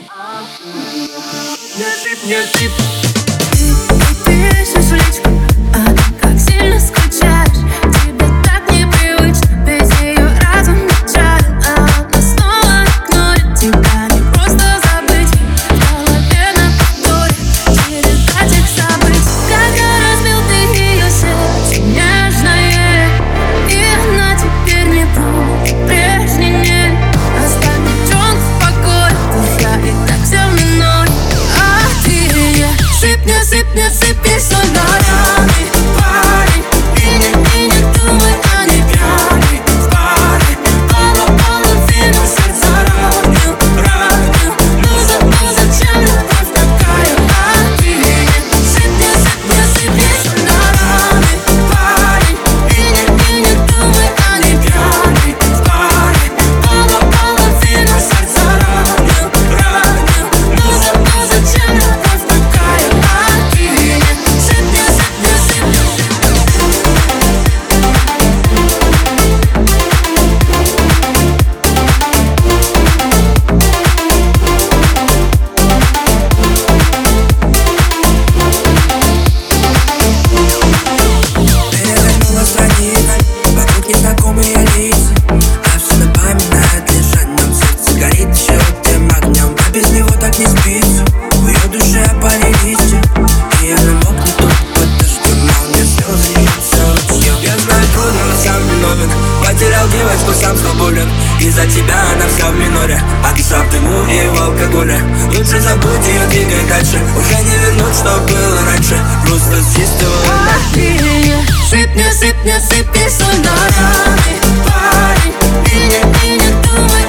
Не сыпь. Ты пишешь в личку, как сильно скучаешь. Тебе так непривычно, без нее разум не чает. Она снова игнорит тебя, не просто забыть. В голове на повторе череда тех событий. Когда разбил ты ее сердце нежное, и она теперь не будет прежней, нет. Оставь девчонку в покое, душа и так все минует. А ты сыпь, не сыпь, не сыпь, и соль на раны, парень. И не думай о ней пьяный в баре. Половину сердца ранил. Ну зачем любовь такая? А ты сыпь, не сыпь, не сыпь, и соль на раны, парень. И не думай о ней пьяный в баре. Половину сердца ранил. Ну зачем любовь такая? А ты сыпь, не сыпь, не сыпь. Перевернула страницы, вокруг незнакомые лица, а все напоминает лишь о нем. Сердце горит еще тем огнем, а без него так не спится. В ее душе опали листья, и я намокну тут под дождем, а у меня слезы льются ручьем. Я знаю, трудно, но сам виновен. Потерял девочку, сам стал болен. Из-за тебя она вся в миноре, а ты сам дыму и в алкоголе. Лучше забудь ее, двигай дальше. Уже не вернуть, что было раньше. Просто с чистого. Сыпь, не сыпь, не сыпь, и соль на раны, парень. И не думай